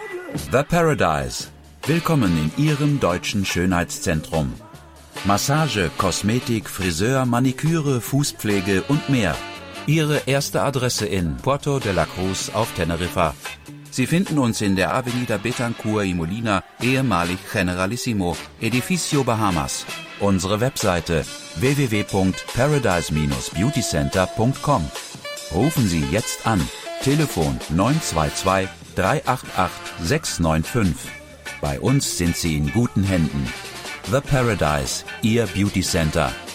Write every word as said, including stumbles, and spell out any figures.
The Paradise. Willkommen in Ihrem deutschen Schönheitszentrum. Massage, Kosmetik, Friseur, Maniküre, Fußpflege und mehr. Ihre erste Adresse in Puerto de la Cruz auf Teneriffa. Sie finden uns in der Avenida Betancourt y Molina, ehemalig Generalissimo, Edificio Bahamas. Unsere Webseite w w w punkt paradise Bindestrich beauty center punkt com. Rufen Sie jetzt an. Telefon neun zwei zwei, drei acht acht, sechs neun fünf. Bei uns sind Sie in guten Händen. The Paradise, Ihr Beauty Center.